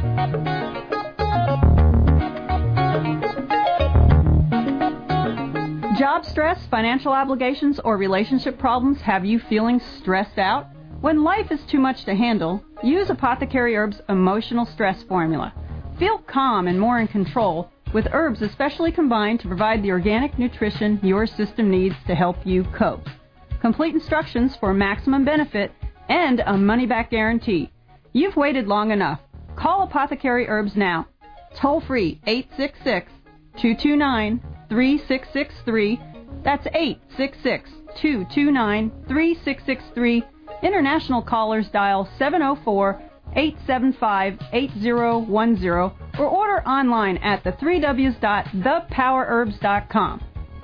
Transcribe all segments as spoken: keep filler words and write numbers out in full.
Job stress, financial obligations, or relationship problems have you feeling stressed out? When life is too much to handle, use Apothecary Herbs Emotional Stress Formula. Feel calm and more in control with herbs especially combined to provide the organic nutrition your system needs to help you cope. Complete instructions for maximum benefit and a money-back guarantee. You've waited long enough. Call Apothecary Herbs now. Toll free eight six six, two two nine, three six six three. That's eight six six, two two nine, three six six three. International callers dial seven oh four, eight seven five, eight oh one oh or order online at the three W's dot the power herbs dot com.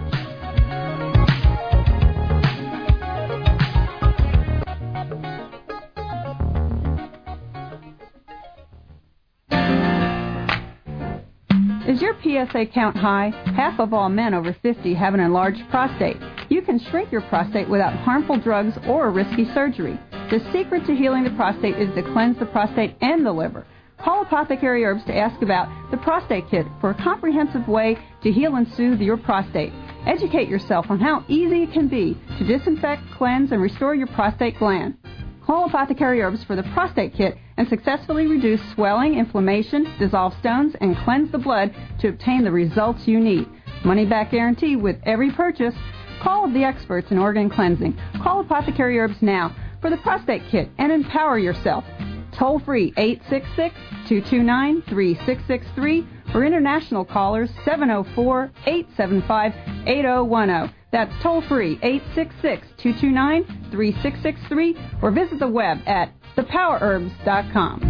Is your P S A count high? Half of all men over fifty have an enlarged prostate. You can shrink your prostate without harmful drugs or risky surgery. The secret to healing the prostate is to cleanse the prostate and the liver. Call Apothecary Herbs to ask about the Prostate Kit for a comprehensive way to heal and soothe your prostate. Educate yourself on how easy it can be to disinfect, cleanse, and restore your prostate gland. Call Apothecary Herbs for the Prostate Kit and successfully reduce swelling, inflammation, dissolve stones, and cleanse the blood to obtain the results you need. Money-back guarantee with every purchase. Call the experts in organ cleansing. Call Apothecary Herbs now for the Prostate Kit and empower yourself. Toll free eight six six, two two nine, three six six three or international callers seven oh four, eight seven five, eight oh one oh. That's toll free eight six six, two two nine, three six six three or visit the web at the power herbs dot com.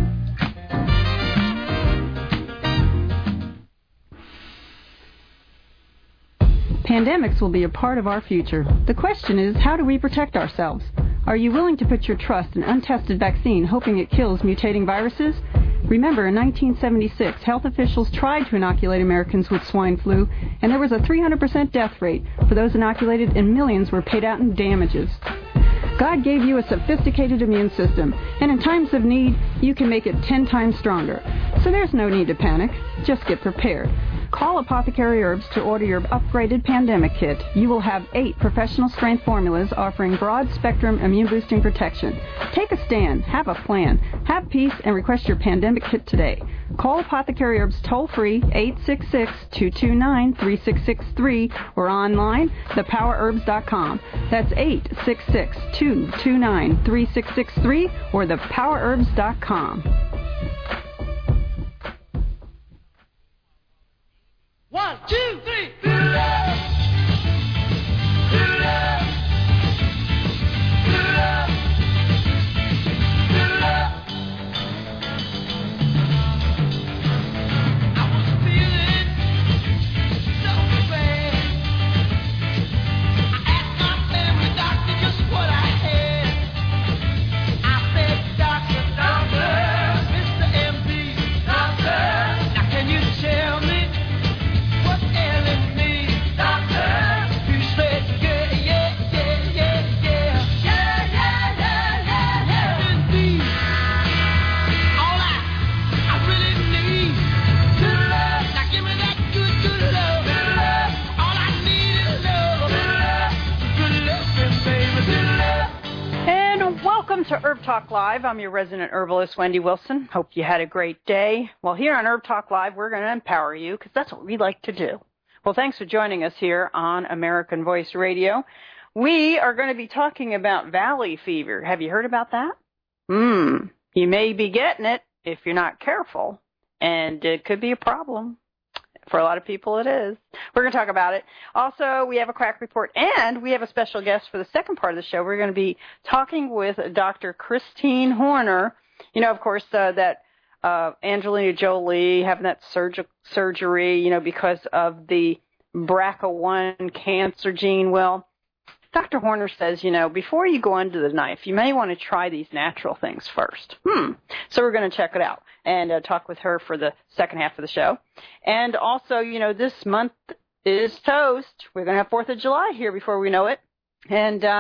Pandemics will be a part of our future. The question is, how do we protect ourselves? Are you willing to put your trust in untested vaccine hoping it kills mutating viruses? Remember, in nineteen seventy-six, health officials tried to inoculate Americans with swine flu, and there was a three hundred percent death rate for those inoculated, and millions were paid out in damages. God gave you a sophisticated immune system, and in times of need, you can make it ten times stronger. So there's no need to panic. Just get prepared. Call Apothecary Herbs to order your upgraded pandemic kit. You will have eight professional-strength formulas offering broad-spectrum immune-boosting protection. Take a stand. Have a plan. Have peace and request your pandemic kit today. Call Apothecary Herbs toll-free eight six six, two two nine, three six six three or online, the power herbs dot com. That's eight six six, two two nine, three six six three or the power herbs dot com. One, two, three. Do love. Do love. Do love. Do love. I was feeling so bad. I asked my family doctor just what I had. I said, Doctor, Doctor, Mister M D, Doctor, now can you tell me what's ailing me, Doctor? You said, yeah, yeah, yeah, yeah, yeah. Yeah, yeah, yeah, yeah, yeah. Indeed. All I, I really need good love. Now give me that good, good love. Good love. All I need is love. Good love. Good love, baby. Good love. And welcome to Herb Talk Live. I'm your resident herbalist, Wendy Wilson. Hope you had a great day. Well, here on Herb Talk Live, we're going to empower you because that's what we like to do. Well, thanks for joining us here on American Voice Radio. We are going to be talking about valley fever. Have you heard about that? Hmm. You may be getting it if you're not careful, and it could be a problem. For a lot of people, it is. We're going to talk about it. Also, we have a crack report, and we have a special guest for the second part of the show. We're going to be talking with Doctor Christine Horner. You know, of course, uh, that uh, Angelina Jolie having that surg- surgery, you know, because of the B R C A one cancer gene. Well, Doctor Horner says, you know, before you go under the knife, you may want to try these natural things first. Hmm. So we're going to check it out and uh, talk with her for the second half of the show. And also, you know, this month is toast. We're going to have fourth of July here before we know it. And uh,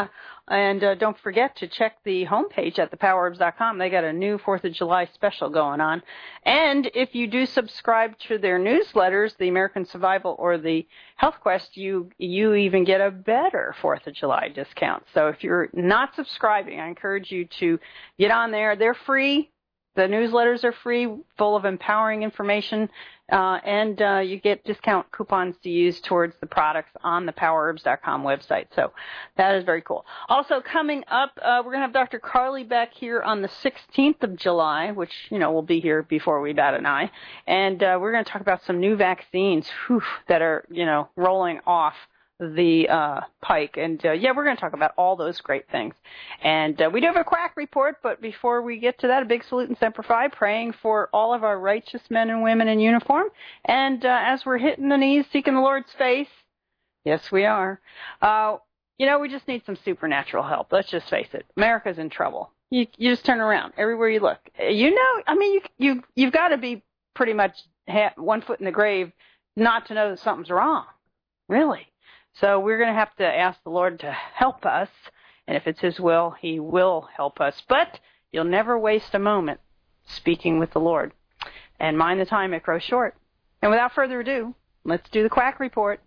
And uh, don't forget to check the homepage at the power herbs dot com. They got a new fourth of July special going on. And if you do subscribe to their newsletters, the American Survival or the Health Quest, you you even get a better fourth of July discount. So if you're not subscribing, I encourage you to get on there. They're free. The newsletters are free, full of empowering information, uh, and uh, you get discount coupons to use towards the products on the power herbs dot com website. So that is very cool. Also coming up, uh, we're going to have Doctor Carly back here on the sixteenth of July, which, you know, will be here before we bat an eye. And uh, we're going to talk about some new vaccines whew, that are, you know, rolling off the uh, pike. And, uh, yeah, we're going to talk about all those great things. And uh, we do have a quack report, but before we get to that, a big salute and Semper Fi, praying for all of our righteous men and women in uniform. And uh, as we're hitting the knees, seeking the Lord's face, yes, we are, uh, you know, we just need some supernatural help. Let's just face it. America's in trouble. You, you just turn around everywhere you look. You know, I mean, you, you, you've got to be pretty much ha- one foot in the grave not to know that something's wrong. Really. So we're going to have to ask the Lord to help us, and if it's His will, He will help us. But you'll never waste a moment speaking with the Lord. And mind the time, it grows short. And without further ado, let's do the quack report.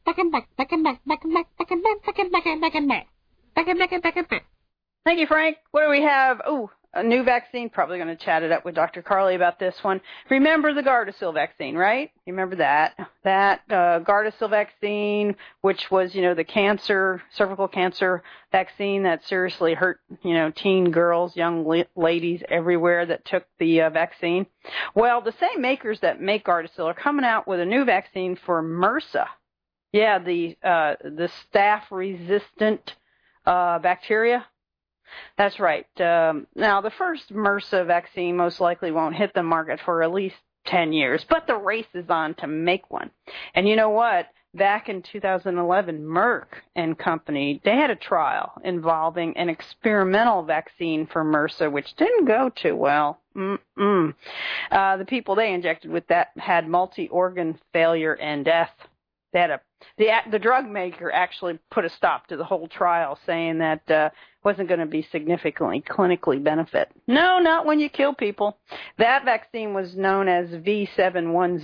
Thank you, Frank. What do we have? Oh, a new vaccine. Probably going to chat it up with Doctor Carly about this one. Remember the Gardasil vaccine, right? You remember that? That uh, Gardasil vaccine, which was, you know, the cancer, cervical cancer vaccine that seriously hurt, you know, teen girls, young la- ladies everywhere that took the uh, vaccine. Well, the same makers that make Gardasil are coming out with a new vaccine for MRSA. Yeah, the uh, the staph-resistant uh, bacteria. That's right. Um, now, the first MRSA vaccine most likely won't hit the market for at least ten years, but the race is on to make one. And you know what? Back in two thousand eleven, Merck and Company, they had a trial involving an experimental vaccine for MRSA, which didn't go too well. Mm-mm. Uh, the people they injected with that had multi-organ failure and death. They had a, the, the drug maker actually put a stop to the whole trial, saying that uh, wasn't going to be significantly clinically benefit. No, not when you kill people. That vaccine was known as V seven ten.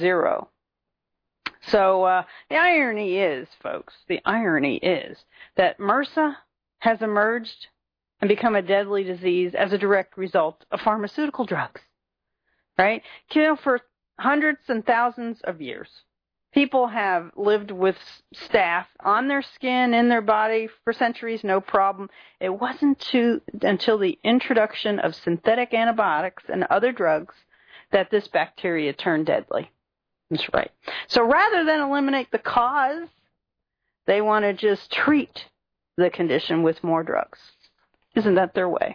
So uh, the irony is, folks, the irony is that MRSA has emerged and become a deadly disease as a direct result of pharmaceutical drugs, right? You know, for hundreds and thousands of years, people have lived with staph on their skin, in their body for centuries, no problem. It wasn't to, until the introduction of synthetic antibiotics and other drugs that this bacteria turned deadly. That's right. So rather than eliminate the cause, they want to just treat the condition with more drugs. Isn't that their way?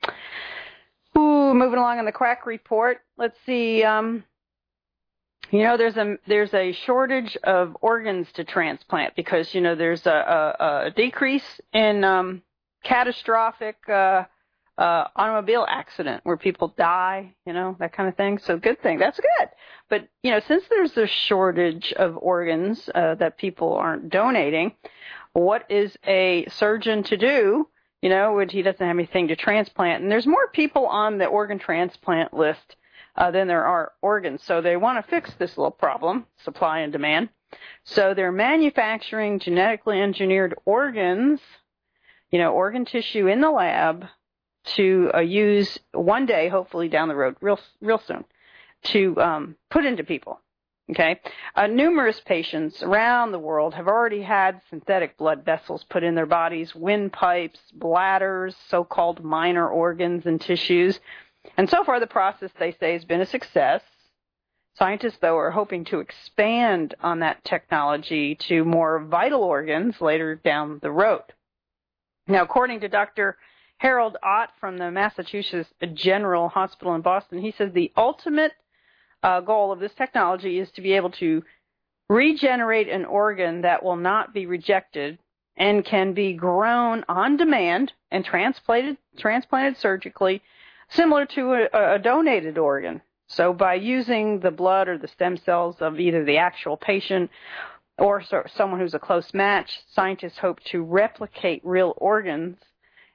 Ooh, moving along on the quack report. Let's see. Um, You know, there's a there's a shortage of organs to transplant because, you know, there's a, a, a decrease in um, catastrophic uh, uh, automobile accident where people die, you know, that kind of thing. So good thing. That's good. But, you know, since there's a shortage of organs uh, that people aren't donating, what is a surgeon to do? You know, when he doesn't have anything to transplant. And there's more people on the organ transplant list Uh, than there are organs. So they want to fix this little problem, supply and demand. So they're manufacturing genetically engineered organs, you know, organ tissue in the lab to uh, use one day, hopefully down the road, real real soon, to um, put into people. Okay? Uh, numerous patients around the world have already had synthetic blood vessels put in their bodies, windpipes, bladders, so-called minor organs and tissues. And so far, the process, they say, has been a success. Scientists, though, are hoping to expand on that technology to more vital organs later down the road. Now, according to Doctor Harold Ott from the Massachusetts General Hospital in Boston, he says the ultimate uh, goal of this technology is to be able to regenerate an organ that will not be rejected and can be grown on demand and transplanted, transplanted surgically, similar to a, a donated organ. So by using the blood or the stem cells of either the actual patient or so, someone who's a close match, scientists hope to replicate real organs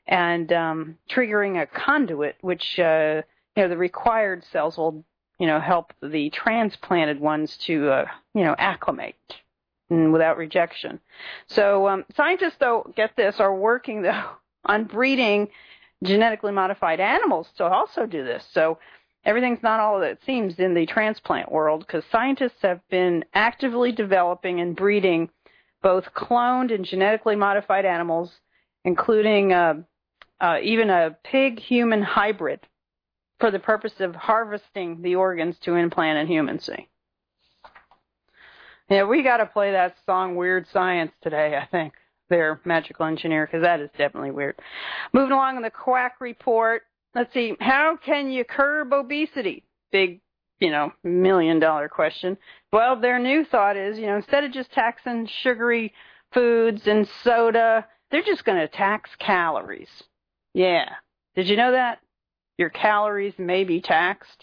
and um, triggering a conduit, which, uh, you know, the required cells will, you know, help the transplanted ones to, uh, you know, acclimate and without rejection. So um, scientists, though, get this, are working, though, on breeding genetically modified animals to also do this. So everything's not all that it seems in the transplant world, because scientists have been actively developing and breeding both cloned and genetically modified animals, including uh, uh, even a pig-human hybrid, for the purpose of harvesting the organs to implant in humans. See? Yeah, we got to play that song Weird Science today, I think, their Magical Engineer, because that is definitely weird. Moving along in the Quack Report, let's see, how can you curb obesity? Big, you know, million-dollar question. Well, their new thought is, you know, instead of just taxing sugary foods and soda, they're just going to tax calories. Yeah. Did you know that? Your calories may be taxed.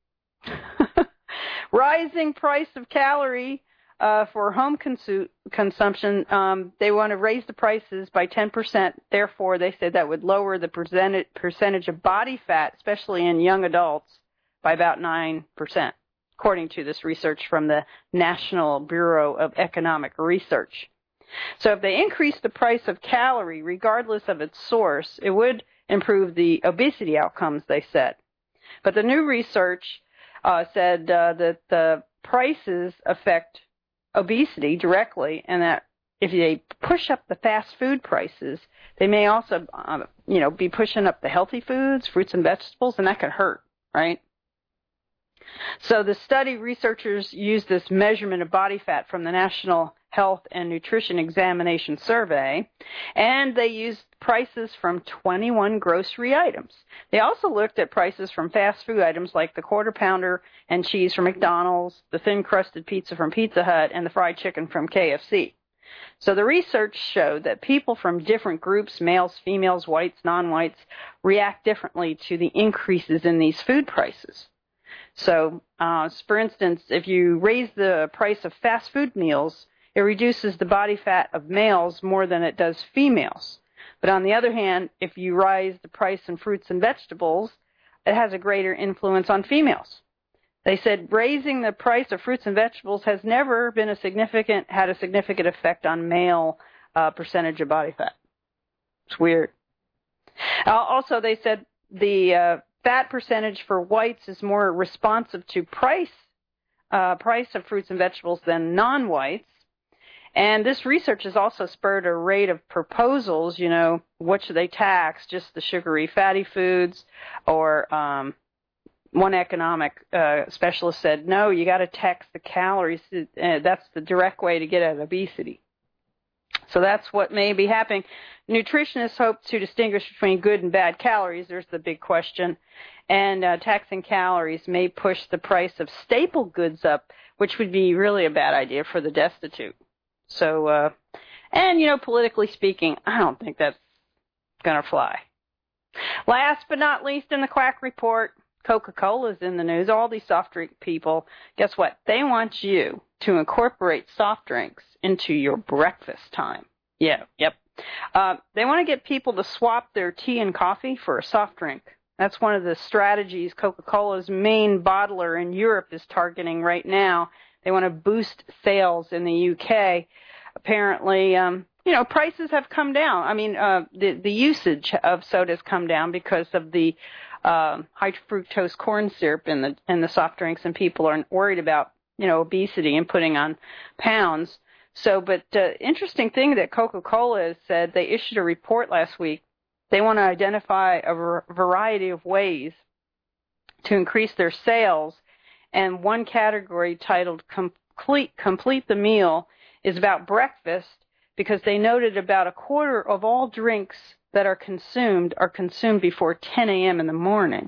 Rising price of calorie uh, for home consu- consumption. Um, they want to raise the prices by ten percent. Therefore, they said that would lower the percentage, percentage of body fat, especially in young adults, by about nine percent, according to this research from the National Bureau of Economic Research. So if they increase the price of calorie, regardless of its source, it would improve the obesity outcomes, they said. But the new research uh, said uh, that the prices affect obesity directly, and that if they push up the fast food prices, they may also, uh, you know, be pushing up the healthy foods, fruits and vegetables, and that could hurt, right? So the study researchers used this measurement of body fat from the National Health and Nutrition Examination Survey, and they used prices from twenty-one grocery items. They also looked at prices from fast food items like the quarter pounder and cheese from McDonald's, the thin crusted pizza from Pizza Hut, and the fried chicken from K F C. So the research showed that people from different groups, males, females, whites, non-whites, react differently to the increases in these food prices. So, uh, for instance, if you raise the price of fast food meals, it reduces the body fat of males more than it does females. But on the other hand, if you rise the price in fruits and vegetables, it has a greater influence on females. They said raising the price of fruits and vegetables has never been a significant, had a significant effect on male uh, percentage of body fat. It's weird. Uh, also, they said the uh, fat percentage for whites is more responsive to price, uh, price of fruits and vegetables than non-whites. And this research has also spurred a rate of proposals, you know, what should they tax, just the sugary fatty foods, or um, one economic uh, specialist said, no, you got to tax the calories. Uh, that's the direct way to get at obesity. So that's what may be happening. Nutritionists hope to distinguish between good and bad calories. There's the big question. And uh, taxing calories may push the price of staple goods up, which would be really a bad idea for the destitute. So, uh, and, you know, politically speaking, I don't think that's going to fly. Last but not least in the Quack Report, Coca-Cola's in the news. All these soft drink people, guess what? They want you to incorporate soft drinks into your breakfast time. Yeah, yep. Uh, they want to get people to swap their tea and coffee for a soft drink. That's one of the strategies Coca-Cola's main bottler in Europe is targeting right now. They want to boost sales in the U K. Apparently, um, you know, prices have come down. I mean, uh, the, the usage of soda has come down because of the uh, high fructose corn syrup in the in the soft drinks, and people are worried about, you know, obesity and putting on pounds. So, but uh, interesting thing that Coca-Cola has said, they issued a report last week. They want to identify a ver- variety of ways to increase their sales, and one category titled Complete, Complete the Meal is about breakfast, because they noted about a quarter of all drinks that are consumed are consumed before ten a.m. in the morning.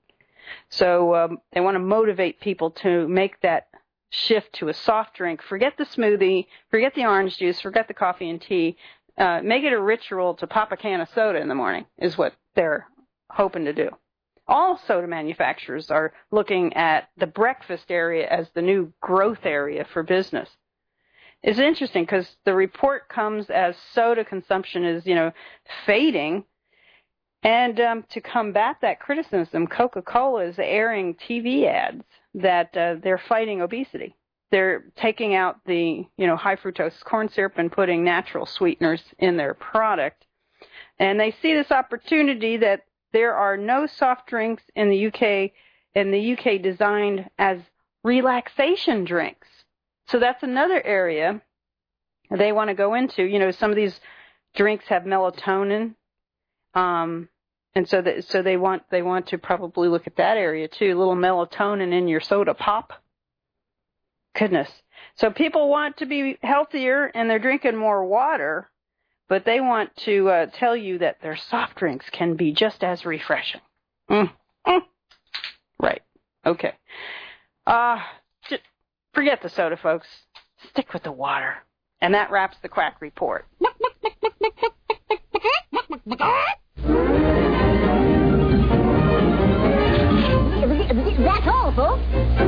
So um, they want to motivate people to make that shift to a soft drink. Forget the smoothie, forget the orange juice, forget the coffee and tea. Uh, make it a ritual to pop a can of soda in the morning is what they're hoping to do. All soda manufacturers are looking at the breakfast area as the new growth area for business. It's interesting because the report comes as soda consumption is, you know, fading, And um, to combat that criticism, Coca-Cola is airing T V ads that uh, they're fighting obesity. They're taking out the, you know, high fructose corn syrup and putting natural sweeteners in their product. And they see this opportunity that there are no soft drinks in the U K, in the U K designed as relaxation drinks. So that's another area they want to go into. You know, some of these drinks have melatonin, um, and so that, so they want they want to probably look at that area too. A little melatonin in your soda pop. Goodness. So people want to be healthier and they're drinking more water, but they want to uh, tell you that their soft drinks can be just as refreshing. Mm. Mm. Right. Okay. Uh, just forget the soda, folks. Stick with the water. And that wraps the Quack Report. That's all, folks.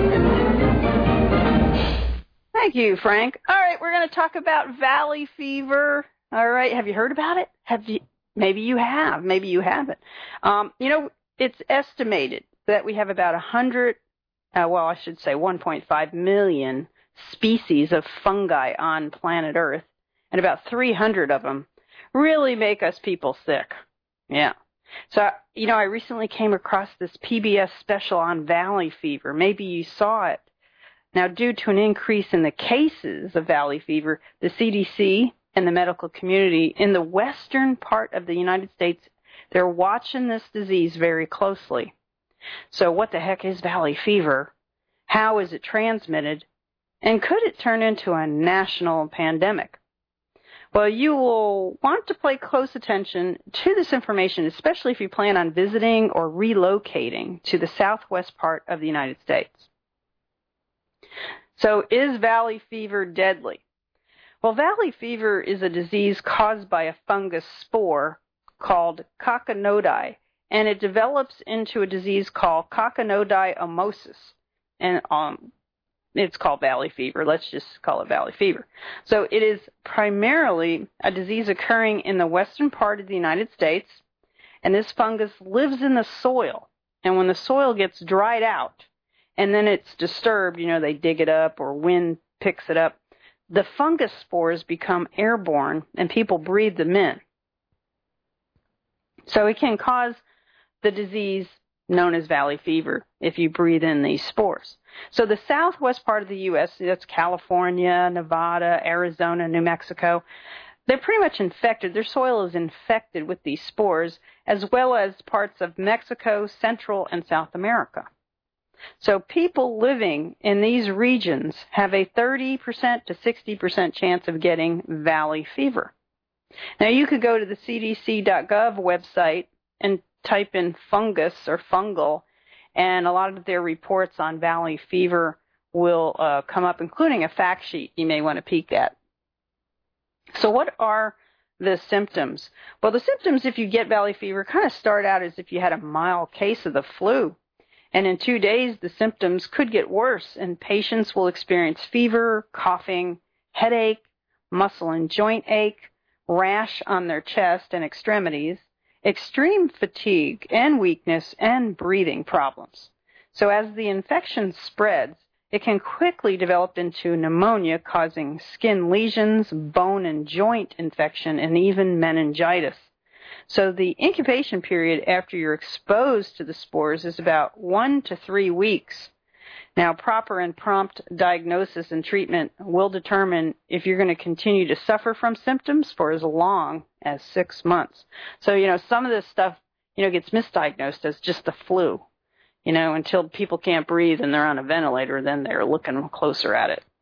Thank you, Frank. All right, we're going to talk about valley fever. All right, have you heard about it? Have you? Maybe you have. Maybe you haven't. Um, you know, it's estimated that we have about one hundred, uh, well, I should say one point five million species of fungi on planet Earth, and about three hundred of them really make us people sick. Yeah. So, you know, I recently came across this P B S special on valley fever. Maybe you saw it. Now, due to an increase in the cases of valley fever, the C D C and the medical community in the western part of the United States, they're watching this disease very closely. So what the heck is valley fever? How is it transmitted? And could it turn into a national pandemic? Well, you will want to pay close attention to this information, especially if you plan on visiting or relocating to the southwest part of the United States. So, is valley fever deadly? Well, valley fever is a disease caused by a fungus spore called Coccinodie, and it develops into a disease called coccinodiomosis, and um, it's called valley fever. Let's just call it valley fever. So it is primarily a disease occurring in the western part of the United States, and this fungus lives in the soil, and when the soil gets dried out, and then it's disturbed, you know, they dig it up or wind picks it up, the fungus spores become airborne and people breathe them in. So it can cause the disease known as valley fever if you breathe in these spores. So the southwest part of the U S, that's California, Nevada, Arizona, New Mexico, they're pretty much infected. Their soil is infected with these spores, as well as parts of Mexico, Central, and South America. So people living in these regions have a thirty percent to sixty percent chance of getting valley fever. Now, you could go to the C D C dot gov website and type in fungus or fungal, and a lot of their reports on valley fever will uh, come up, including a fact sheet you may want to peek at. So what are the symptoms? Well, the symptoms, if you get valley fever, kind of start out as if you had a mild case of the flu. And in two days, the symptoms could get worse, and patients will experience fever, coughing, headache, muscle and joint ache, rash on their chest and extremities, extreme fatigue and weakness, and breathing problems. So as the infection spreads, it can quickly develop into pneumonia, causing skin lesions, bone and joint infection, and even meningitis. So the incubation period after you're exposed to the spores is about one to three weeks. Now, proper and prompt diagnosis and treatment will determine if you're going to continue to suffer from symptoms for as long as six months. So, you know, some of this stuff, you know, gets misdiagnosed as just the flu, you know, until people can't breathe and they're on a ventilator, then they're looking closer at it.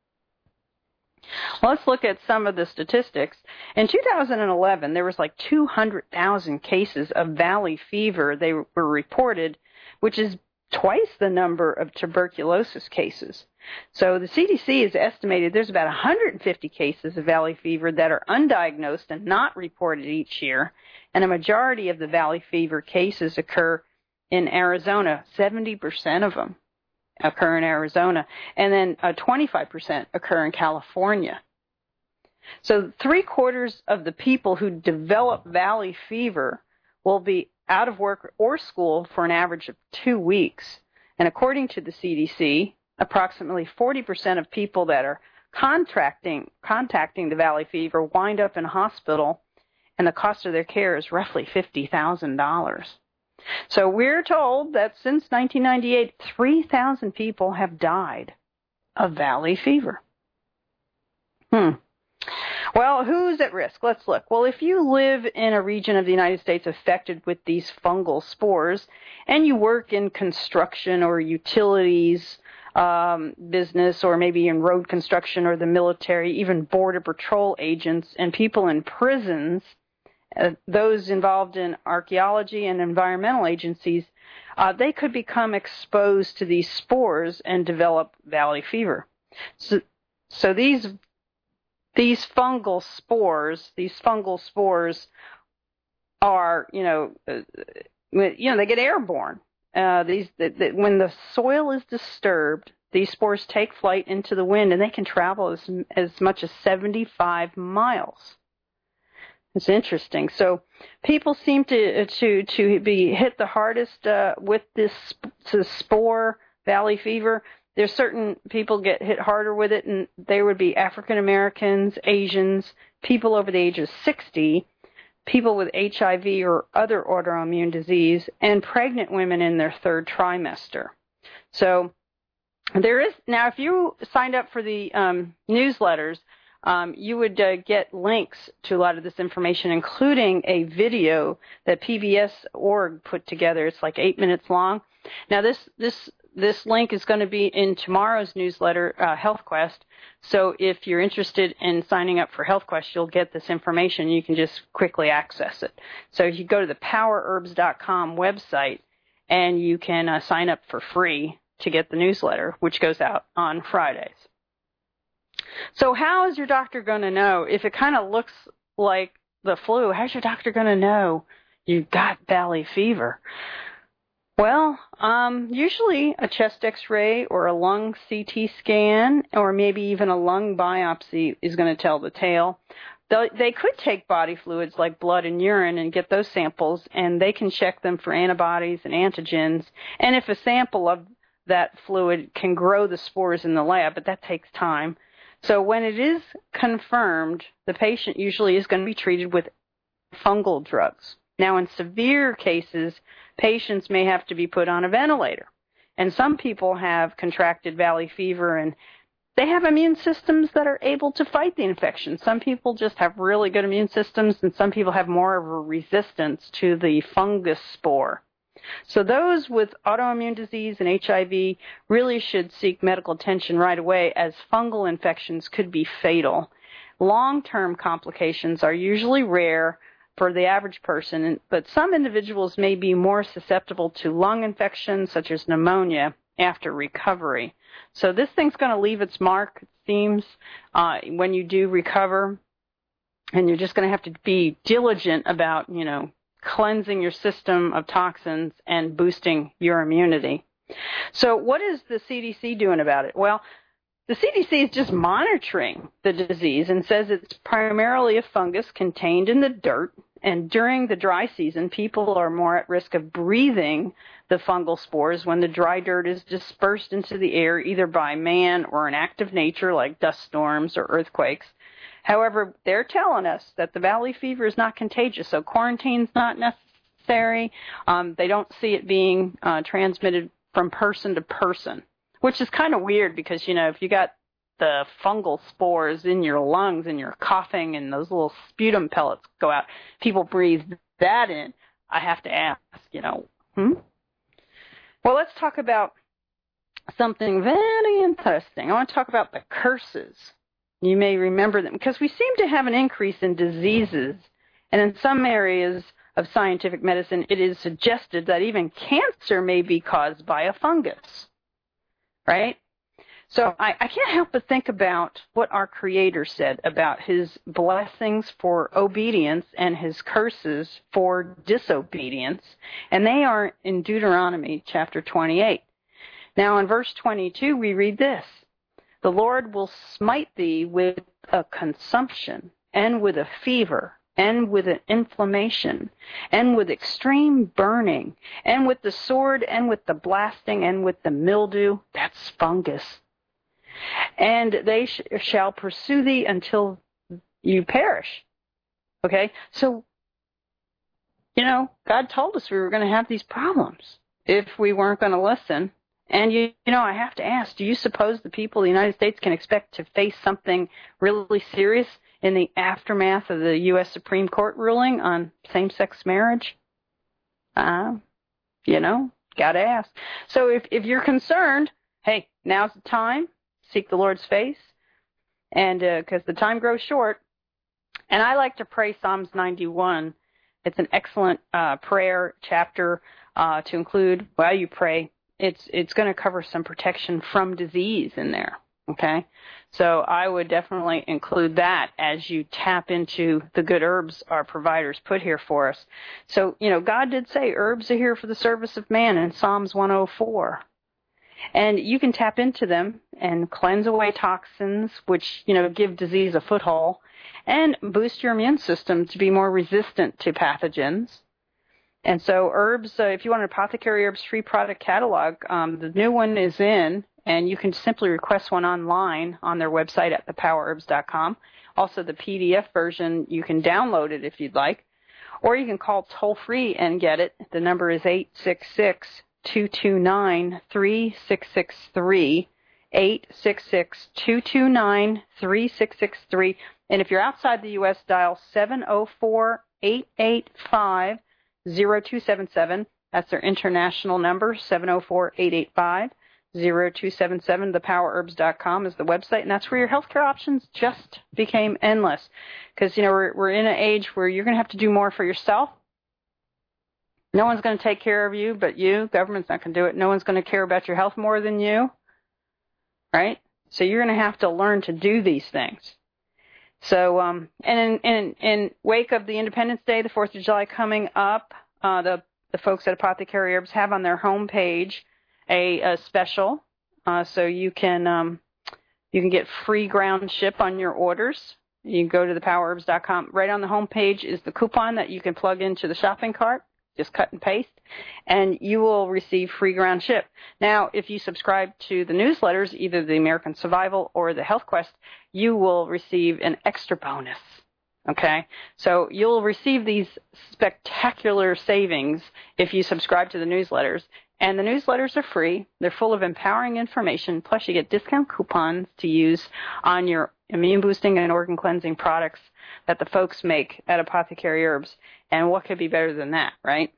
Well, let's look at some of the statistics. In two thousand eleven, there was like two hundred thousand cases of valley fever. They were reported, which is twice the number of tuberculosis cases. So the C D C has estimated there's about one hundred fifty cases of valley fever that are undiagnosed and not reported each year, and a majority of the valley fever cases occur in Arizona, seventy percent of them occur in Arizona, and then uh, twenty-five percent occur in California. So three quarters of the people who develop valley fever will be out of work or school for an average of two weeks. And according to the C D C, approximately forty percent of people that are contracting, contacting the valley fever wind up in a hospital, and the cost of their care is roughly fifty thousand dollars. So we're told that since nineteen ninety-eight, three thousand people have died of valley fever. Hmm. Well, who's at risk? Let's look. Well, if you live in a region of the United States affected with these fungal spores, and you work in construction or utilities um, business, or maybe in road construction or the military, even border patrol agents and people in prisons, uh, those involved in archaeology and environmental agencies, uh, they could become exposed to these spores and develop valley fever. So, so these These fungal spores, these fungal spores are, you know, uh, you know, they get airborne. Uh, these, the, the, when the soil is disturbed, these spores take flight into the wind, and they can travel as as much as seventy-five miles. It's interesting. So people seem to to to be hit the hardest uh, with this to spore valley fever. There's certain people get hit harder with it, and they would be African Americans, Asians, people over the age of sixty, people with H I V or other autoimmune disease, and pregnant women in their third trimester. So there is, now if you signed up for the um, newsletters, um, you would uh, get links to a lot of this information, including a video that P B S dot org put together. It's like eight minutes long. Now this this This link is going to be in tomorrow's newsletter, uh, Health Quest. So if you're interested in signing up for Health Quest, you'll get this information. You can just quickly access it. So you go to the power herbs dot com website, and you can uh, sign up for free to get the newsletter, which goes out on Fridays. So how is your doctor going to know? If it kind of looks like the flu, how's your doctor going to know you've got valley fever? Well, um, usually a chest x-ray or a lung C T scan or maybe even a lung biopsy is going to tell the tale. They could take body fluids like blood and urine and get those samples, and they can check them for antibodies and antigens. And if a sample of that fluid can grow the spores in the lab, but that takes time. So when it is confirmed, the patient usually is going to be treated with fungal drugs. Now, in severe cases, patients may have to be put on a ventilator. And some people have contracted valley fever, and they have immune systems that are able to fight the infection. Some people just have really good immune systems, and some people have more of a resistance to the fungus spore. So those with autoimmune disease and H I V really should seek medical attention right away, as fungal infections could be fatal. Long-term complications are usually rare for the average person, but some individuals may be more susceptible to lung infections such as pneumonia after recovery. So this thing's going to leave its mark, it seems, uh, when you do recover, and you're just going to have to be diligent about, you know, cleansing your system of toxins and boosting your immunity. So what is the C D C doing about it? Well, the C D C is just monitoring the disease and says it's primarily a fungus contained in the dirt, and during the dry season, people are more at risk of breathing the fungal spores when the dry dirt is dispersed into the air either by man or an act of nature like dust storms or earthquakes. However, they're telling us that the valley fever is not contagious, so quarantine's not necessary. Um, they don't see it being uh, transmitted from person to person, which is kind of weird because, you know, if you got the fungal spores in your lungs and you're coughing and those little sputum pellets go out, people breathe that in, I have to ask, you know, hmm? Well, let's talk about something very interesting. I want to talk about the curses. You may remember them because we seem to have an increase in diseases, and in some areas of scientific medicine, it is suggested that even cancer may be caused by a fungus, right? So I, I can't help but think about what our Creator said about his blessings for obedience and his curses for disobedience, and they are in Deuteronomy chapter twenty-eight. Now in verse twenty-two we read this: "The Lord will smite thee with a consumption and with a fever and with an inflammation, and with extreme burning, and with the sword, and with the blasting, and with the mildew. That's fungus. And they sh- shall pursue thee until you perish. Okay? So, you know, God told us we were going to have these problems if we weren't going to listen. And, you, you know, I have to ask, do you suppose the people of the United States can expect to face something really serious in the aftermath of the U S Supreme Court ruling on same-sex marriage? Uh, you know, got to ask. So if, if you're concerned, hey, now's the time. Seek the Lord's face. And because uh, the time grows short. And I like to pray Psalms ninety-one. It's an excellent uh, prayer chapter uh, to include while you pray. It's it's going to cover some protection from disease in there, okay? So I would definitely include that as you tap into the good herbs our providers put here for us. So, you know, God did say herbs are here for the service of man in Psalms one oh four. And you can tap into them and cleanse away toxins, which, you know, give disease a foothold, and boost your immune system to be more resistant to pathogens. And so herbs, uh, if you want an Apothecary Herbs free product catalog, um, the new one is in, and you can simply request one online on their website at the power herbs dot com. Also, the P D F version, you can download it if you'd like, or you can call toll-free and get it. The number is eight six six, two two nine, three six six three, eight six six, two two nine, three six six three. And if you're outside the U S, dial seven oh four, eight eight five, zero two seven seven. That's their international number, seven oh four, eight eight five, zero two seven seven. the power herbs dot com is the website, and that's where your healthcare options just became endless. Because, you know, we're, we're in an age where you're going to have to do more for yourself. No one's going to take care of you but you. Government's not going to do it. No one's going to care about your health more than you, right? So you're going to have to learn to do these things. So, um, and in, in, in wake of the Independence Day, the fourth of July coming up, uh, the, the folks at Apothecary Herbs have on their homepage a, a special, uh, so you can, um, you can get free ground ship on your orders. You can go to the power herbs dot com. Right on the homepage is the coupon that you can plug into the shopping cart. Just cut and paste, and you will receive free ground ship. Now, if you subscribe to the newsletters, either the American Survival or the Health Quest, you will receive an extra bonus, okay? So you'll receive these spectacular savings if you subscribe to the newsletters, and the newsletters are free. They're full of empowering information, plus you get discount coupons to use on your immune-boosting and organ-cleansing products that the folks make at Apothecary Herbs. And what could be better than that, right?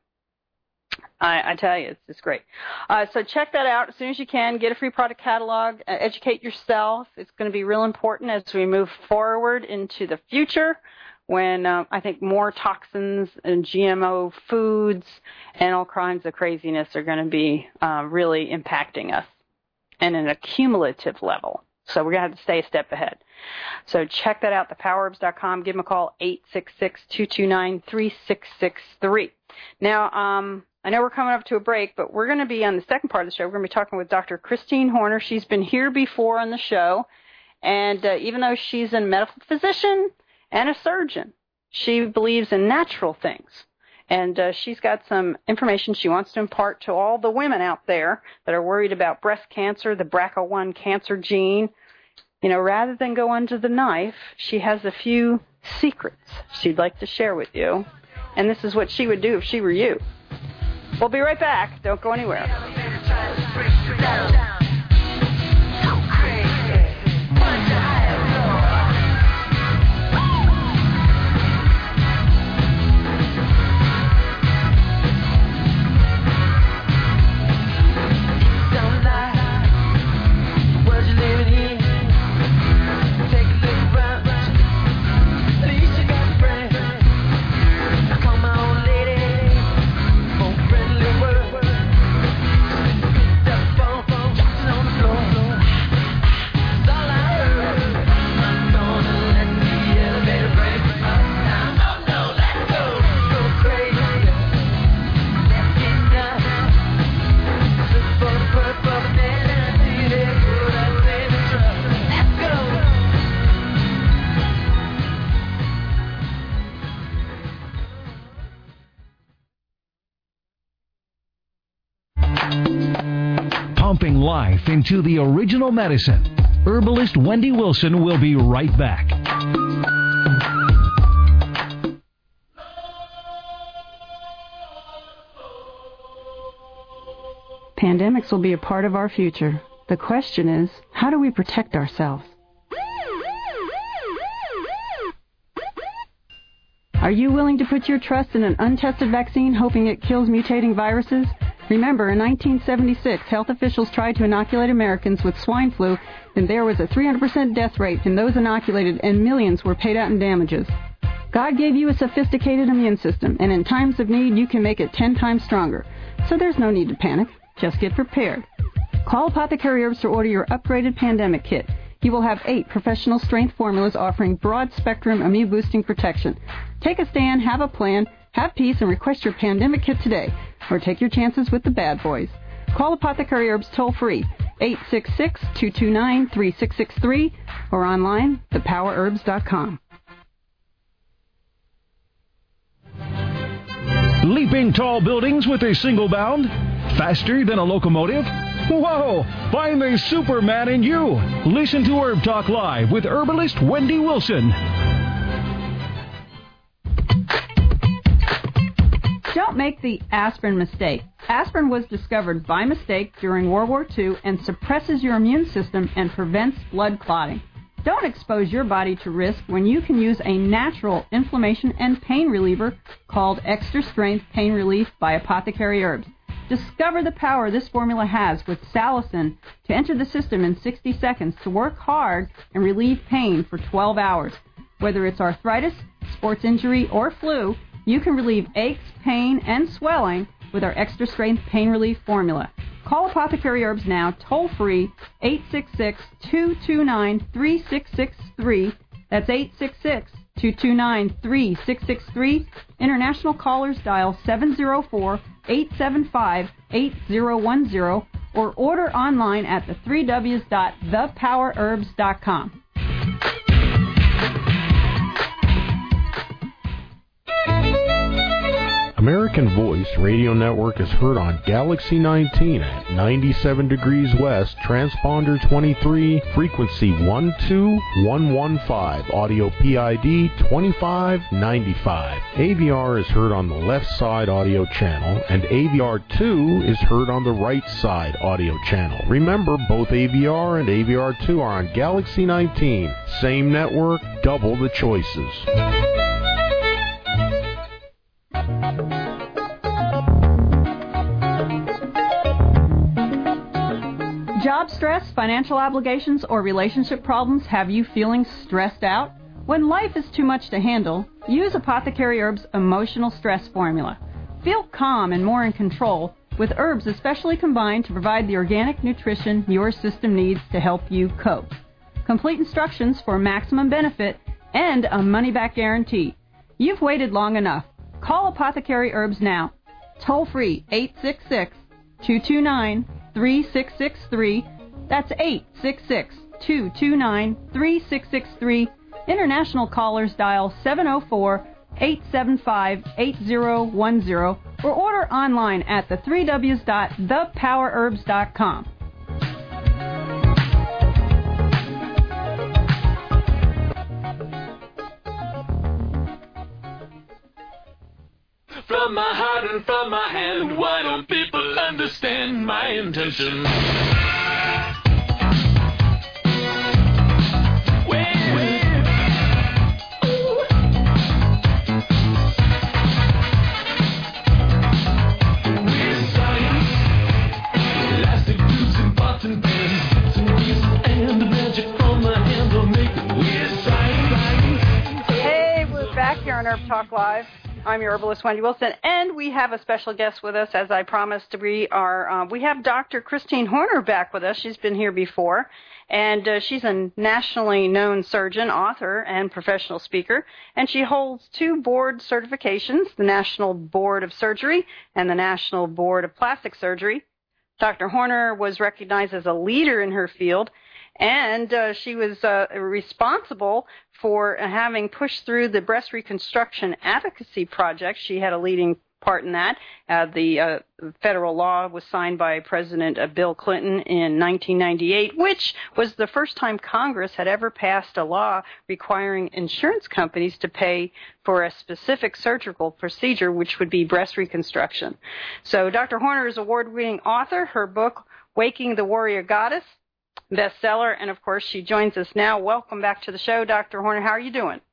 I, I tell you, it's just great. Uh, so check that out as soon as you can. Get a free product catalog. Uh, educate yourself. It's going to be real important as we move forward into the future when uh, I think more toxins and G M O foods and all kinds of craziness are going to be uh, really impacting us and at an accumulative level. So we're going to have to stay a step ahead. So check that out, the power herbs dot com. Give them a call, eight six six, two two nine, three six six three. Now, um, I know we're coming up to a break, but we're going to be on the second part of the show. We're going to be talking with Doctor Christine Horner. She's been here before on the show, and uh, even though she's a medical physician and a surgeon, she believes in natural things. And uh, she's got some information she wants to impart to all the women out there that are worried about breast cancer, the B R C A one cancer gene. You know, rather than go under the knife, she has a few secrets she'd like to share with you. And this is what she would do if she were you. We'll be right back. Don't go anywhere. Come on, lady, for friendly word. life into the original medicine. Herbalist Wendy Wilson will be right back. Pandemics will be a part of our future. The question is, how do we protect ourselves? Are you willing to put your trust in an untested vaccine hoping it kills mutating viruses? Remember, in nineteen seventy-six, health officials tried to inoculate Americans with swine flu, and there was a three hundred percent death rate in those inoculated, and millions were paid out in damages. God gave you a sophisticated immune system, and in times of need, you can make it ten times stronger. So there's no need to panic. Just get prepared. Call Apothecary Herbs to order your upgraded pandemic kit. You will have eight professional strength formulas offering broad-spectrum immune-boosting protection. Take a stand, have a plan, have peace, and request your pandemic kit today. Or take your chances with the bad boys. Call Apothecary Herbs toll-free, eight six six, two two nine, three six six three, or online, the power herbs dot com. Leaping tall buildings with a single bound? Faster than a locomotive? Whoa! Find the Superman in you! Listen to Herb Talk Live with herbalist Wendy Wilson. Don't make the aspirin mistake. Aspirin was discovered by mistake during World War Two and suppresses your immune system and prevents blood clotting. Don't expose your body to risk when you can use a natural inflammation and pain reliever called Extra Strength Pain Relief by Apothecary Herbs. Discover the power this formula has with salicin to enter the system in sixty seconds to work hard and relieve pain for twelve hours. Whether it's arthritis, sports injury, or flu, you can relieve aches, pain, and swelling with our Extra Strength Pain Relief formula. Call Apothecary Herbs now, toll-free, eight six six, two two nine, three six six three. That's eight six six, two two nine, three six six three. International callers dial seven zero four, eight seven five, eight zero one zero or order online at the three W's dot the power herbs dot com. American Voice Radio Network is heard on Galaxy nineteen at ninety-seven degrees west, transponder twenty-three, frequency one two one one five, audio P I D twenty-five ninety-five. A V R is heard on the left side audio channel, and A V R two is heard on the right side audio channel. Remember, both A V R and A V R two are on Galaxy nineteen. Same network, double the choices. Job stress, financial obligations, or relationship problems have you feeling stressed out? When life is too much to handle, use Apothecary Herbs' Emotional Stress Formula. Feel calm and more in control with herbs especially combined to provide the organic nutrition your system needs to help you cope. Complete instructions for maximum benefit and a money-back guarantee. You've waited long enough. Call Apothecary Herbs now. Toll free, eight six six, two two nine, three six six three. That's eight six six, two two nine, three six six three. International callers dial seven zero four, eight seven five, eight zero one zero or order online at the three W's dot the power herbs dot com. From my heart and from my hand, why don't people understand my intention? Hey, we're back here on Herb Talk Live. I'm your herbalist, Wendy Wilson, and we have a special guest with us, as I promised. We are. Uh, we have Doctor Christine Horner back with us. She's been here before, and uh, she's a nationally known surgeon, author, and professional speaker, and she holds two board certifications, the National Board of Surgery and the National Board of Plastic Surgery. Doctor Horner was recognized as a leader in her field, and uh, she was uh, responsible for having pushed through the breast reconstruction advocacy project. She had a leading part in that. Uh, the uh, federal law was signed by President uh, Bill Clinton in nineteen ninety-eight, which was the first time Congress had ever passed a law requiring insurance companies to pay for a specific surgical procedure, which would be breast reconstruction. So Doctor Horner is an award-winning author. Her book, Waking the Warrior Goddess, bestseller, and of course she joins us now. Welcome back to the show, Doctor Horner. How are you doing?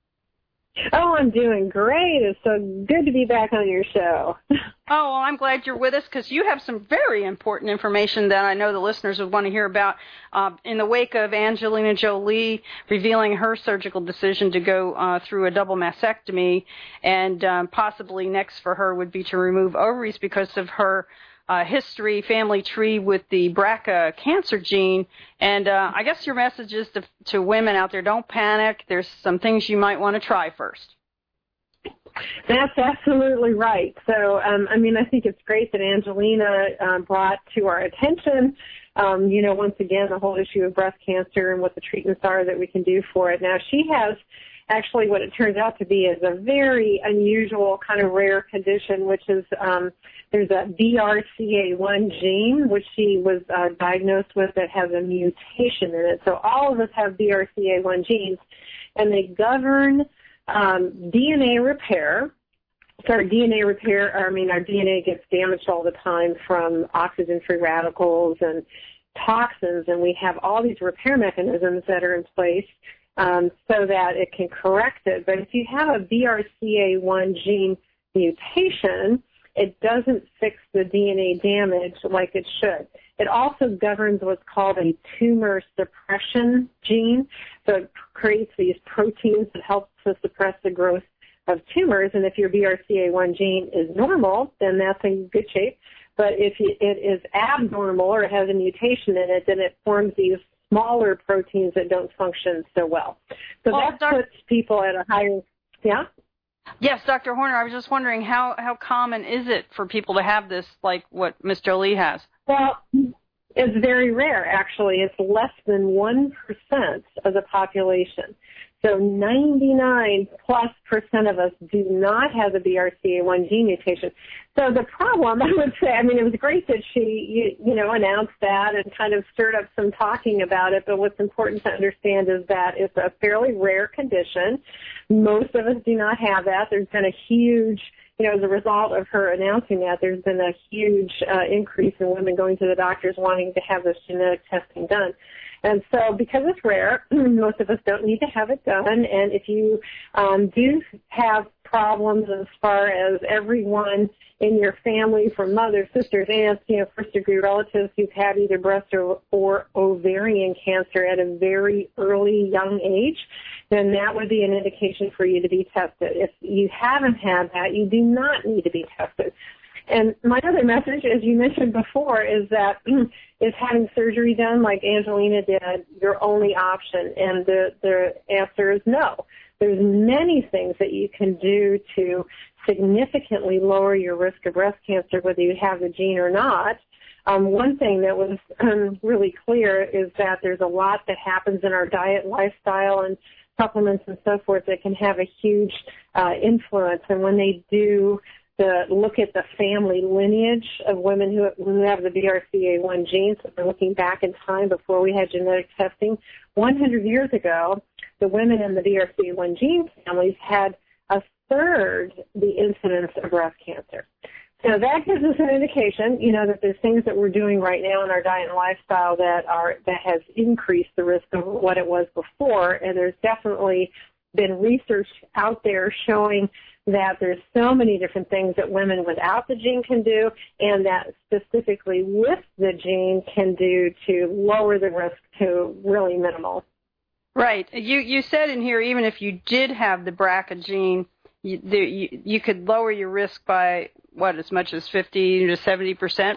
Oh, I'm doing great. It's so good to be back on your show. Oh, well, I'm glad you're with us because you have some very important information that I know the listeners would want to hear about. Uh, in the wake of Angelina Jolie revealing her surgical decision to go uh, through a double mastectomy, and um, possibly next for her would be to remove ovaries because of her Uh, history, family tree with the B R C A cancer gene. And uh, I guess your message is to, to women out there, don't panic. There's some things you might want to try first. That's absolutely right. So, um, I mean, I think it's great that Angelina uh, brought to our attention, um, you know, once again, the whole issue of breast cancer and what the treatments are that we can do for it. Now, she has actually what it turns out to be is a very unusual kind of rare condition, which is um, there's a B R C A one gene, which she was uh, diagnosed with that has a mutation in it. So all of us have B R C A one genes, and they govern um, D N A repair. So our D N A repair, I mean, our D N A gets damaged all the time from oxygen-free radicals and toxins, and we have all these repair mechanisms that are in place Um, so that it can correct it. But if you have a B R C A one gene mutation, it doesn't fix the D N A damage like it should. It also governs what's called a tumor suppression gene. So it creates these proteins that help to suppress the growth of tumors. And if your B R C A one gene is normal, then that's in good shape. But if it is abnormal or it has a mutation in it, then it forms these smaller proteins that don't function so well. So well, that Doc- puts people at a higher, yeah? Yes, Doctor Horner, I was just wondering how, how common is it for people to have this like what Miss Jolie has? Well, it's very rare, actually. It's less than one percent of the population. So ninety-nine plus percent of us do not have the B R C A one gene mutation. So the problem, I would say, I mean, it was great that she, you, you know, announced that and kind of stirred up some talking about it, but what's important to understand is that it's a fairly rare condition. Most of us do not have that. There's been a huge, you know, as a result of her announcing that, there's been a huge uh, increase in women going to the doctors wanting to have this genetic testing done. And so because it's rare, most of us don't need to have it done. And if you um, do have problems as far as everyone in your family, from mothers, sisters, aunts, you know, first-degree relatives who've had either breast or, or ovarian cancer at a very early young age, then that would be an indication for you to be tested. If you haven't had that, you do not need to be tested. And my other message, as you mentioned before, is that is having surgery done like Angelina did your only option? And the, the answer is no. There's many things that you can do to significantly lower your risk of breast cancer, whether you have the gene or not. Um, one thing that was um, really clear is that there's a lot that happens in our diet, lifestyle, and supplements and so forth that can have a huge uh, influence. And when they do the look at the family lineage of women who, who have the B R C A one gene, so they're looking back in time before we had genetic testing, one hundred years ago, the women in the B R C A one gene families had a third the incidence of breast cancer. So that gives us an indication, you know, that there's things that we're doing right now in our diet and lifestyle that are that has increased the risk of what it was before, and there's definitely been research out there showing that there's so many different things that women without the gene can do, and that specifically with the gene can do to lower the risk to really minimal. Right. You you said in here, even if you did have the B R C A gene, you, the, you, you could lower your risk by, what, as much as fifty to seventy percent?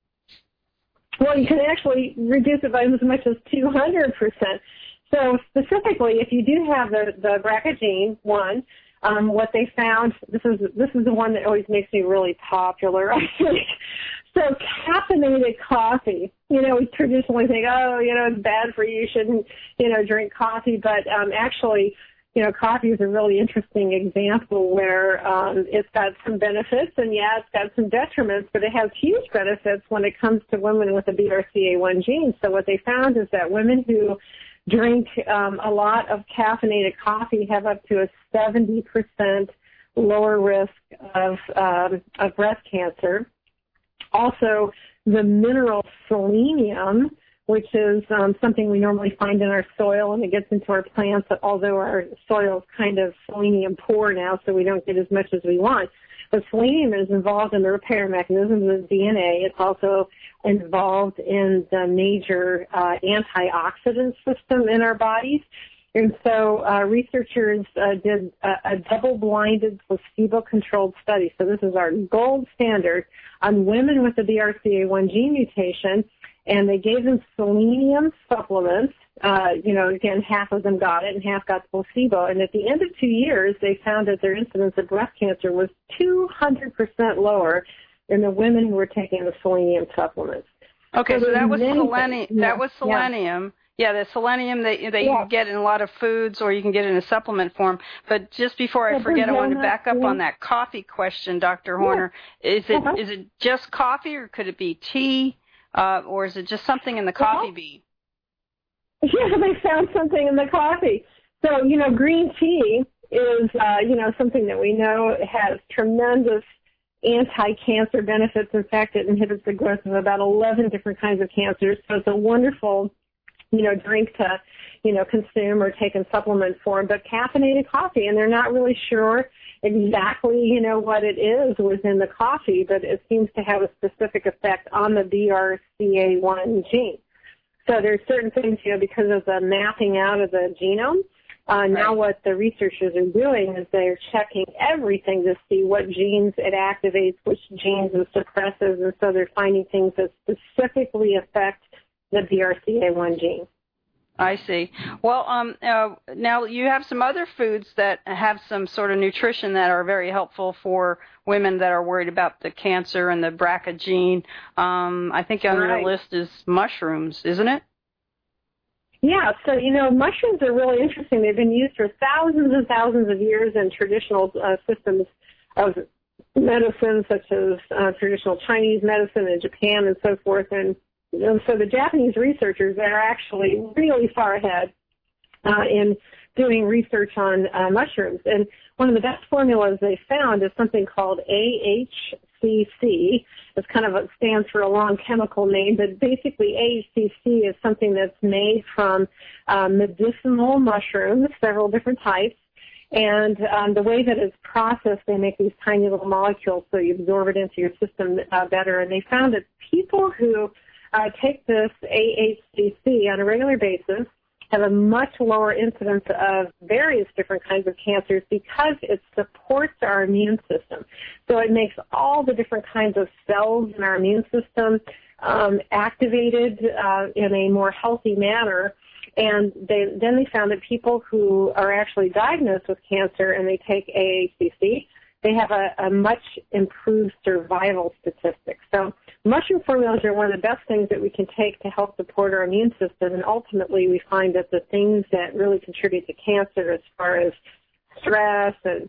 Well, you can actually reduce it by as much as two hundred percent. So specifically, if you do have the, the B R C A gene, one, um, what they found, this is this is the one that always makes me really popular, I think. So caffeinated coffee, you know, we traditionally think, oh, you know, it's bad for you, you shouldn't, you know, drink coffee. But um, actually, you know, coffee is a really interesting example where um, it's got some benefits, and yeah, it's got some detriments, but it has huge benefits when it comes to women with a B R C A one gene. So what they found is that women who drink um, a lot of caffeinated coffee have up to a seventy percent lower risk of, um, of breast cancer. Also, the mineral selenium, which is um, something we normally find in our soil, and it gets into our plants, although our soil is kind of selenium poor now, so we don't get as much as we want. But selenium is involved in the repair mechanisms of D N A. It's also involved in the major uh, antioxidant system in our bodies. And so uh, researchers uh, did a, a double-blinded, placebo-controlled study. So this is our gold standard on women with a B R C A one gene mutation, and they gave them selenium supplements. Uh, you know, again, half of them got it and half got the placebo. And at the end of two years, they found that their incidence of breast cancer was two hundred percent lower than the women who were taking the selenium supplements. Okay, so, so that was selenium. Yeah, that was selenium. Yeah. Yeah, the selenium that, that yeah. you get in a lot of foods, or you can get in a supplement form. But just before I forget, I want to back up on that coffee question, Doctor Horner. Is it uh-huh. is it just coffee, or could it be tea, uh, or is it just something in the coffee well, bean? Yeah, they found something in the coffee. So, you know, green tea is, uh, you know, something that we know has tremendous anti-cancer benefits. In fact, it inhibits the growth of about eleven different kinds of cancers. So it's a wonderful, you know, drink to, you know, consume or take in supplement form. But caffeinated coffee, and they're not really sure exactly, you know, what it is within the coffee, but it seems to have a specific effect on the B R C A one gene. So there's certain things, you know, because of the mapping out of the genome. Uh, now what the researchers are doing is they're checking everything to see what genes it activates, which genes it suppresses, and so they're finding things that specifically affect the B R C A one gene. I see. Well, um, uh, now you have some other foods that have some sort of nutrition that are very helpful for women that are worried about the cancer and the B R C A gene. Um, I think on right. your list is mushrooms, isn't it? Yeah, so, you know, mushrooms are really interesting. They've been used for thousands and thousands of years in traditional uh, systems of medicine, such as uh, traditional Chinese medicine in Japan and so forth. And, and so the Japanese researchers are actually really far ahead uh, in doing research on uh, mushrooms. And one of the best formulas they found is something called A H C C. It's kind of a, stands for a long chemical name, but basically A H C C is something that's made from uh, medicinal mushrooms, several different types. And um, the way that it's processed, they make these tiny little molecules so you absorb it into your system uh, better. And they found that people who uh, take this A H C C on a regular basis have a much lower incidence of various different kinds of cancers because it supports our immune system. So it makes all the different kinds of cells in our immune system um, activated uh, in a more healthy manner. And they, then they found that people who are actually diagnosed with cancer and they take A H C C, they have a, a much improved survival statistic. So mushroom formulas are one of the best things that we can take to help support our immune system, and ultimately we find that the things that really contribute to cancer as far as stress and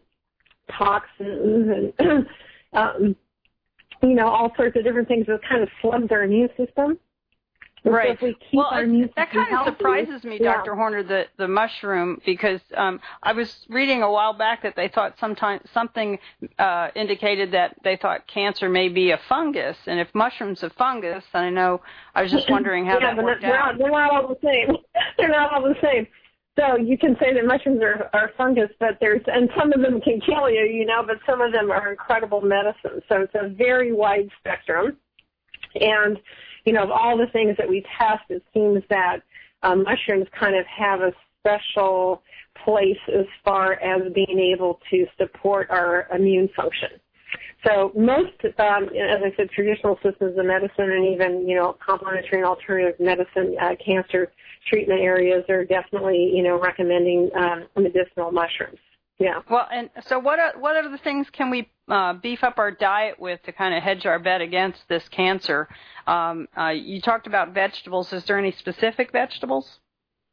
toxins and, um, you know, all sorts of different things that kind of slug our immune system. Right. So if we keep well, our immune that system kind of healthy, surprises me, yeah. Doctor Horner, the, the mushroom, because um, I was reading a while back that they thought sometime, something uh, indicated that they thought cancer may be a fungus. And if mushrooms are fungus, I know, I was just wondering how yeah, that but worked they're out. Not, they're not all the same. They're not all the same. So you can say that mushrooms are, are fungus, but there's, and some of them can kill you, you know, but some of them are incredible medicines. So it's a very wide spectrum. And, you know, of all the things that we test, it seems that um, mushrooms kind of have a special place as far as being able to support our immune function. So most, um, as I said, traditional systems of medicine and even, you know, complementary and alternative medicine uh, cancer treatment areas are definitely, you know, recommending um, medicinal mushrooms. Yeah. Well, and so what are, what other things can we uh, beef up our diet with to kind of hedge our bet against this cancer? Um, uh, you talked about vegetables. Is there any specific vegetables?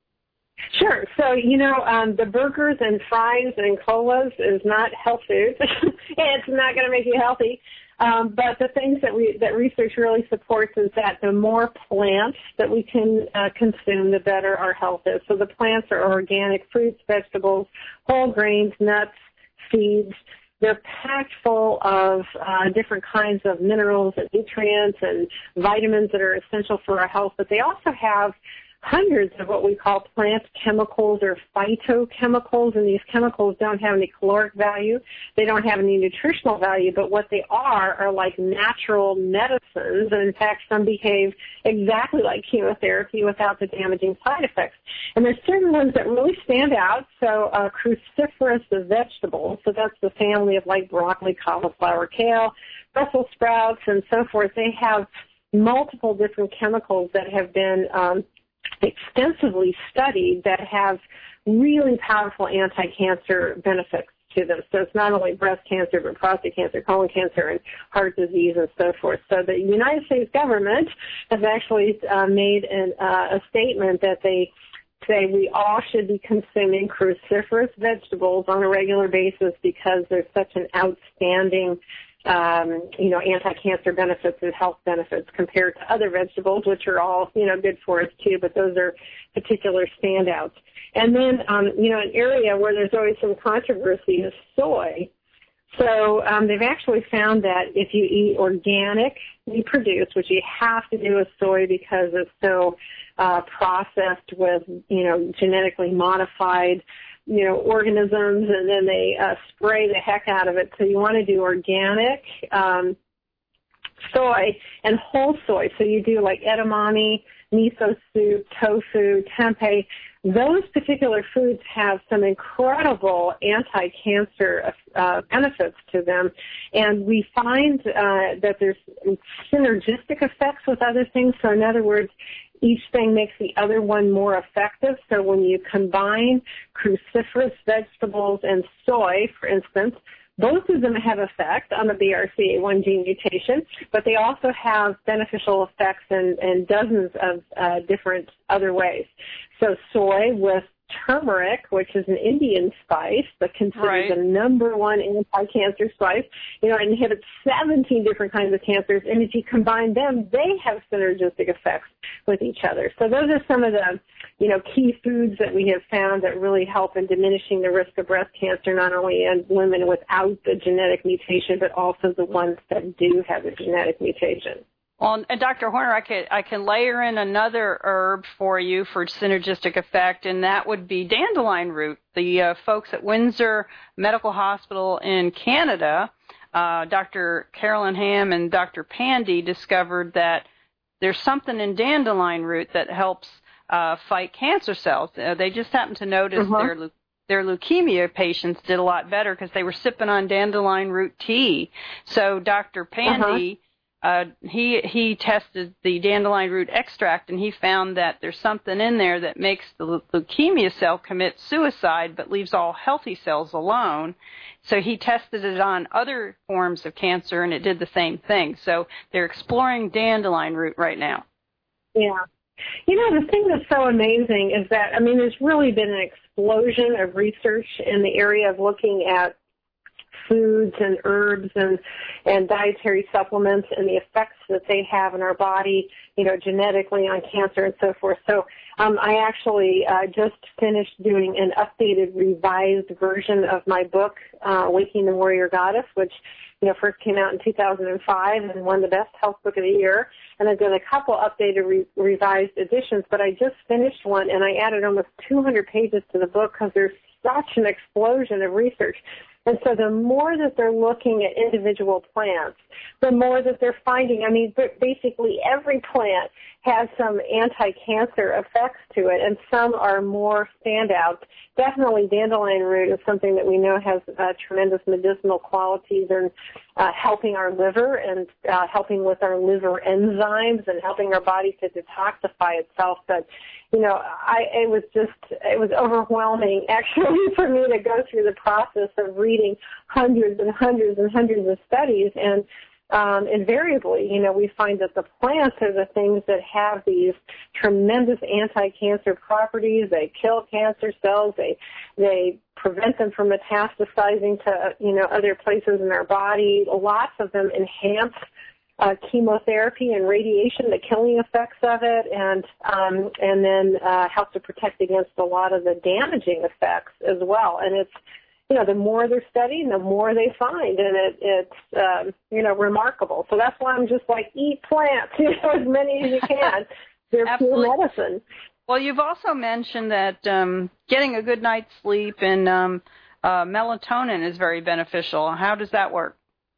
Sure. So, you know, um, the burgers and fries and colas is not health food. It's not going to make you healthy. Um, but the things that we that research really supports is that the more plants that we can uh, consume, the better our health is. So the plants are organic fruits, vegetables, whole grains, nuts, seeds. They're packed full of uh, different kinds of minerals and nutrients and vitamins that are essential for our health. But they also have hundreds of what we call plant chemicals or phytochemicals, and these chemicals don't have any caloric value. They don't have any nutritional value, but what they are are like natural medicines, and in fact some behave exactly like chemotherapy without the damaging side effects. And there's certain ones that really stand out. So uh, cruciferous vegetables, so that's the family of like broccoli, cauliflower, kale, Brussels sprouts, and so forth. They have multiple different chemicals that have been um, extensively studied that have really powerful anti-cancer benefits to them. So it's not only breast cancer, but prostate cancer, colon cancer, and heart disease, and so forth. So the United States government has actually uh, made an, uh, a statement that they say we all should be consuming cruciferous vegetables on a regular basis because there's such an outstanding Um, you know, anti-cancer benefits and health benefits compared to other vegetables, which are all, you know, good for us too, but those are particular standouts. And then, um, you know, an area where there's always some controversy is soy. So um, they've actually found that if you eat organically produced, which you have to do with soy because it's so uh, processed with, you know, genetically modified you know, organisms, and then they uh, spray the heck out of it. So you want to do organic um, soy and whole soy. So you do like edamame, miso soup, tofu, tempeh. Those particular foods have some incredible anti-cancer uh, benefits to them. And we find uh, that there's synergistic effects with other things. So in other words, each thing makes the other one more effective. So when you combine cruciferous vegetables and soy, for instance, both of them have effect on the B R C A one gene mutation, but they also have beneficial effects in, in dozens of uh, different other ways. So soy with turmeric, which is an Indian spice, but considered right. the number one anti-cancer spice. You know, it inhibits seventeen different kinds of cancers, and if you combine them, they have synergistic effects with each other. So those are some of the, you know, key foods that we have found that really help in diminishing the risk of breast cancer, not only in women without the genetic mutation, but also the ones that do have the genetic mutation. Well, and Doctor Horner, I can, I can layer in another herb for you for synergistic effect, and that would be dandelion root. The uh, folks at Windsor Medical Hospital in Canada, uh, Doctor Carolyn Ham and Doctor Pandy discovered that there's something in dandelion root that helps uh, fight cancer cells. Uh, they just happened to notice uh-huh. their their leukemia patients did a lot better because they were sipping on dandelion root tea. So Doctor Pandy... Uh-huh. Uh, he he tested the dandelion root extract, and he found that there's something in there that makes the leukemia cell commit suicide but leaves all healthy cells alone. So he tested it on other forms of cancer, and it did the same thing. So they're exploring dandelion root right now. Yeah. You know, the thing that's so amazing is that, I mean, there's really been an explosion of research in the area of looking at foods and herbs and, and dietary supplements and the effects that they have in our body, you know, genetically on cancer and so forth. So um, I actually uh, just finished doing an updated, revised version of my book, uh, Waking the Warrior Goddess, which, you know, first came out in two thousand five and won the Best Health Book of the Year. And I've done a couple updated, re- revised editions, but I just finished one, and I added almost two hundred pages to the book because there's such an explosion of research. And so the more that they're looking at individual plants, the more that they're finding, I mean, basically every plant has some anti-cancer effects to it, and some are more standouts. Definitely dandelion root is something that we know has uh, tremendous medicinal qualities in uh, helping our liver and uh, helping with our liver enzymes and helping our body to detoxify itself. But, you know, I, it was just, it was overwhelming actually for me to go through the process of reading hundreds and hundreds and hundreds of studies. And um, invariably, you know, we find that the plants are the things that have these tremendous anti-cancer properties. They kill cancer cells. They they prevent them from metastasizing to, you know, other places in our body. Lots of them enhance Uh, chemotherapy and radiation, the killing effects of it, and um, and then uh, help to protect against a lot of the damaging effects as well. And it's, you know, the more they're studying, the more they find, and it, it's, um, you know, remarkable. So that's why I'm just like, eat plants, you know, as many as you can. They're pure medicine. Well, you've also mentioned that um, getting a good night's sleep and um, uh, melatonin is very beneficial. How does that work?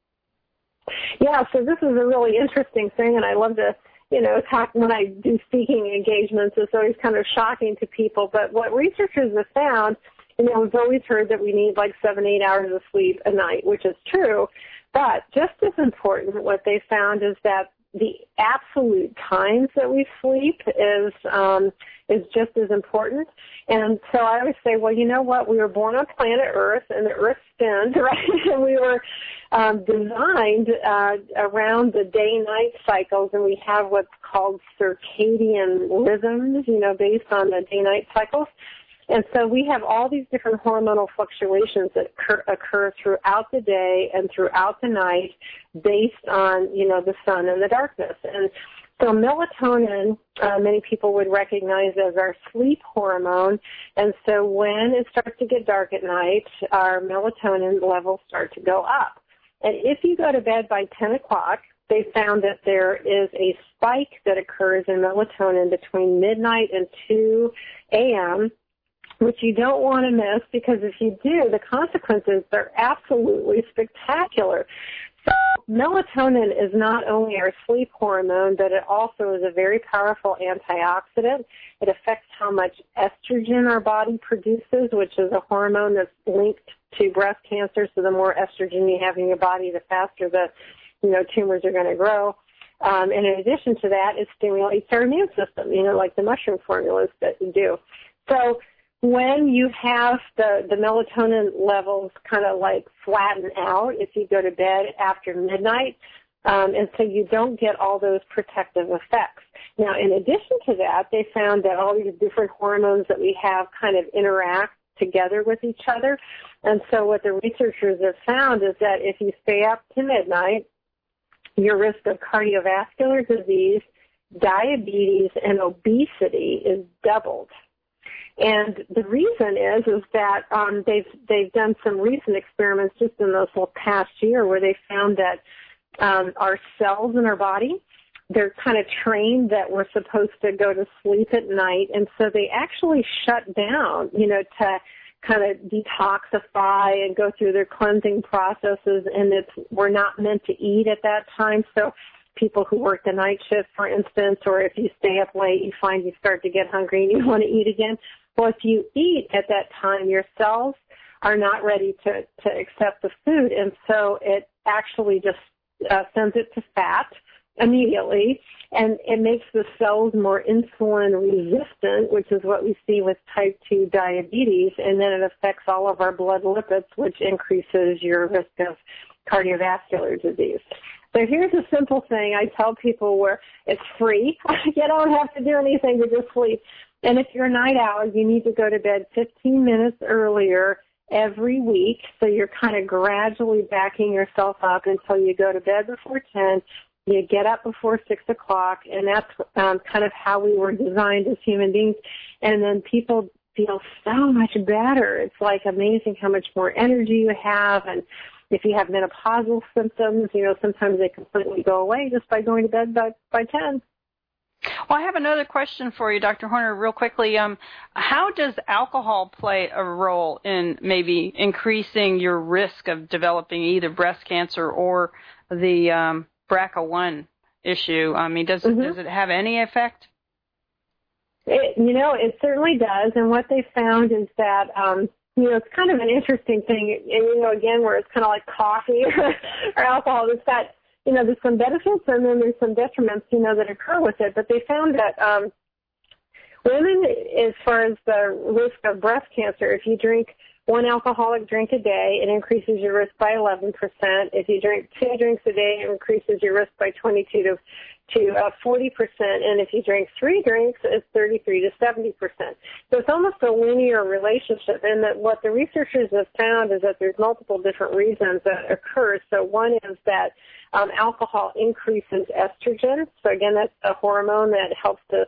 Yeah, so this is a really interesting thing, and I love to, you know, talk when I do speaking engagements. It's always kind of shocking to people, but what researchers have found, you know, we've always heard that we need like seven, eight hours of sleep a night, which is true, but just as important, what they found is that the absolute times that we sleep is um, is just as important. And so I always say, well, you know what? We were born on planet Earth, and the Earth spins, right? And we were um, designed uh, around the day-night cycles, and we have what's called circadian rhythms, you know, based on the day-night cycles. And so we have all these different hormonal fluctuations that occur, occur throughout the day and throughout the night based on, you know, the sun and the darkness. And so melatonin, uh, many people would recognize as our sleep hormone. And so when it starts to get dark at night, our melatonin levels start to go up. And if you go to bed by ten o'clock, they found that there is a spike that occurs in melatonin between midnight and two a.m., which you don't want to miss, because if you do, the consequences are absolutely spectacular. So melatonin is not only our sleep hormone, but it also is a very powerful antioxidant. It affects how much estrogen our body produces, which is a hormone that's linked to breast cancer. So the more estrogen you have in your body, the faster the, you know, tumors are going to grow. Um, and in addition to that, it stimulates our immune system, you know, like the mushroom formulas that you do. So when you have the, the melatonin levels kind of like flatten out if you go to bed after midnight, um, and so you don't get all those protective effects. Now, in addition to that, they found that all these different hormones that we have kind of interact together with each other. And so what the researchers have found is that if you stay up to midnight, your risk of cardiovascular disease, diabetes, and obesity is doubled. And the reason is is that um, they've they've done some recent experiments just in this whole past year where they found that um, our cells in our body, they're kind of trained that we're supposed to go to sleep at night, and so they actually shut down, you know, to kind of detoxify and go through their cleansing processes. And it's we're not meant to eat at that time, so people who work the night shift, for instance, or if you stay up late, you find you start to get hungry and you want to eat again. Well, if you eat at that time, your cells are not ready to, to accept the food, and so it actually just uh, sends it to fat immediately, and it makes the cells more insulin resistant, which is what we see with type two diabetes, and then it affects all of our blood lipids, which increases your risk of cardiovascular disease. So here's a simple thing I tell people where it's free. You don't have to do anything to just sleep. And if you're a night owl, you need to go to bed fifteen minutes earlier every week. So you're kind of gradually backing yourself up until you go to bed before ten. You get up before six o'clock, and that's um, kind of how we were designed as human beings. And then people feel so much better. It's like amazing how much more energy you have. And if you have menopausal symptoms, you know, sometimes they completely go away just by going to bed by, by ten. Well, I have another question for you, Doctor Horner, real quickly. Um, how does alcohol play a role in maybe increasing your risk of developing either breast cancer or the um, B R C A one issue? I mean, does, mm-hmm. does it have any effect? It, you know, it certainly does. And what they found is that, um, you know, it's kind of an interesting thing. And, you know, again, where it's kind of like coffee or, or alcohol, it's got, you know, there's some benefits and then there's some detriments, you know, that occur with it. But they found that um, women, as far as the risk of breast cancer, if you drink one alcoholic drink a day, it increases your risk by eleven percent. If you drink two drinks a day, it increases your risk by twenty-two to to uh, forty percent, and if you drink three drinks, it's thirty-three to seventy percent. So it's almost a linear relationship, and that what the researchers have found is that there's multiple different reasons that occur. So one is that um, alcohol increases estrogen. So again, that's a hormone that helps to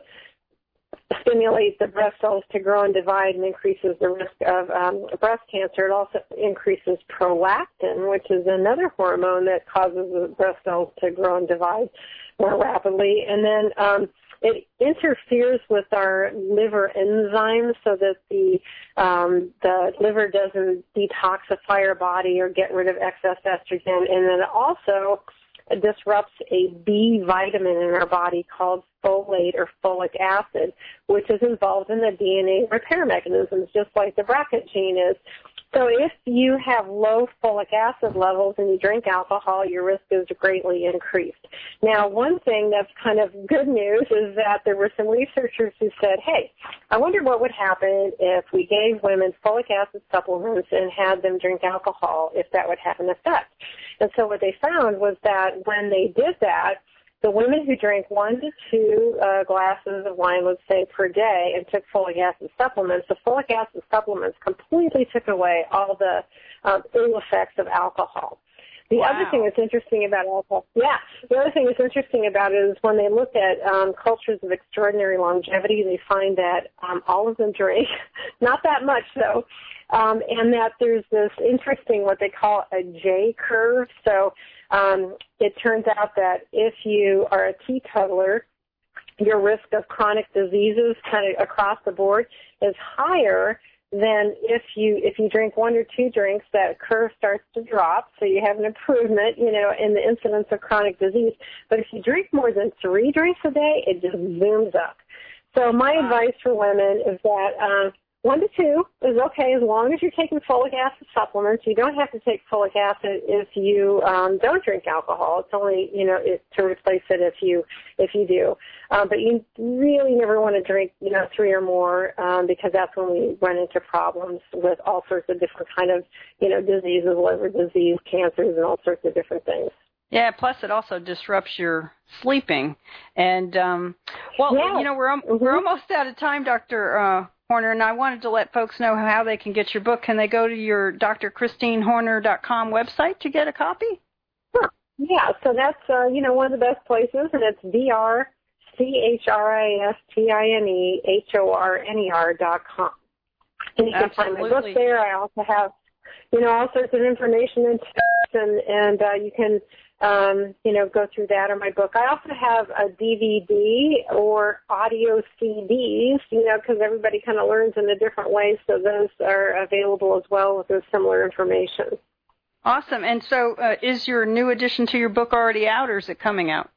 stimulate the breast cells to grow and divide and increases the risk of um, breast cancer. It also increases prolactin, which is another hormone that causes the breast cells to grow and divide more rapidly. And then um, it interferes with our liver enzymes so that the um, the liver doesn't detoxify our body or get rid of excess estrogen. And then it also disrupts a B vitamin in our body called folate or folic acid, which is involved in the D N A repair mechanisms, just like the B R C A gene is. So if you have low folic acid levels and you drink alcohol, your risk is greatly increased. Now, one thing that's kind of good news is that there were some researchers who said, hey, I wonder what would happen if we gave women folic acid supplements and had them drink alcohol, if that would have an effect. And so what they found was that when they did that, the women who drank one to two uh, glasses of wine, let's say, per day and took folic acid supplements, the folic acid supplements completely took away all the um, ill effects of alcohol. The wow. other thing that's interesting about alcohol, yeah, the other thing that's interesting about it is when they look at um, cultures of extraordinary longevity, they find that um, all of them drink, not that much though, um, and that there's this interesting what they call a J curve. So um, it turns out that if you are a teetotaler, your risk of chronic diseases kind of across the board is higher than if you if you drink one or two drinks. That curve starts to drop, so you have an improvement, you know, in the incidence of chronic disease. But if you drink more than three drinks a day, it just zooms up. So my wow. advice for women is that um, one to two is okay as long as you're taking folic acid supplements. You don't have to take folic acid if you um, don't drink alcohol. It's only, you know, it, to replace it if you if you do. Um, but you really never want to drink, you know, three or more um, because that's when we run into problems with all sorts of different kind of, you know, diseases, liver disease, cancers, and all sorts of different things. Yeah, plus it also disrupts your sleeping. And, um, well, yeah. you know, we're mm-hmm. we're almost out of time, Doctor Uh, Horner, and I wanted to let folks know how they can get your book. Can they go to your D R Christine Horner dot com website to get a copy? Sure. Yeah, so that's, uh, you know, one of the best places, and it's D R C H R I S T I N E H O R N E R dot com. And you can Absolutely. find my book there. I also have, you know, all sorts of information and tips, and, and uh, you can, um, you know, go through that or my book. I also have a D V D or audio C Ds, you know, because everybody kind of learns in a different way, so those are available as well with similar information. Awesome. And so uh, is your new edition to your book already out, or is it coming out?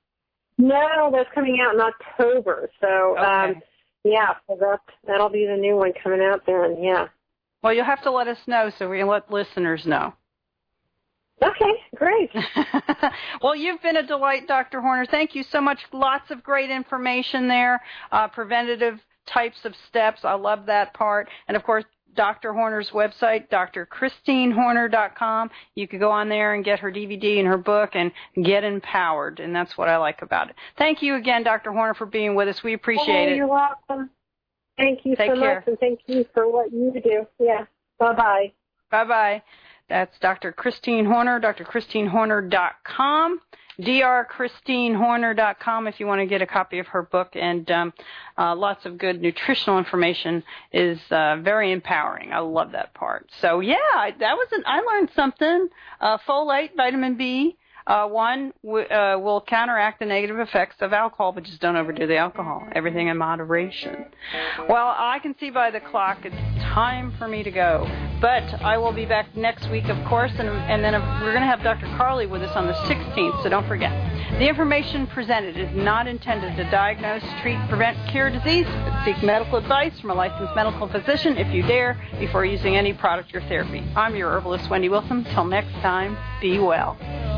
No, that's coming out in October. So, okay. um, yeah, so that, that'll be the new one coming out then, yeah. Well, you'll have to let us know so we can let listeners know. Okay, great. Well, you've been a delight, Doctor Horner. Thank you so much. Lots of great information there, uh, preventative types of steps. I love that part. And, of course, Doctor Horner's website, D R Christine Horner dot com. You could go on there and get her D V D and her book and get empowered, and that's what I like about it. Thank you again, Doctor Horner, for being with us. We appreciate oh, it. You're welcome. Thank you Take so care. much, and thank you for what you do. Yeah, bye-bye. Bye-bye. That's Doctor Christine Horner, D R Christine Horner dot com. D R Christine Horner dot com if you want to get a copy of her book, and um, uh, lots of good nutritional information is uh, very empowering. I love that part. So yeah, I, that was an, I learned something. Uh, folate, vitamin B, uh, one w- uh, will counteract the negative effects of alcohol, but just don't overdo the alcohol. Everything in moderation. Well, I can see by the clock it's time for me to go. But I will be back next week, of course, and, and then we're going to have Doctor Carly with us on the sixteenth, so don't forget. The information presented is not intended to diagnose, treat, prevent, cure disease, but seek medical advice from a licensed medical physician if you dare before using any product or therapy. I'm your herbalist, Wendy Wilson. Till next time, be well.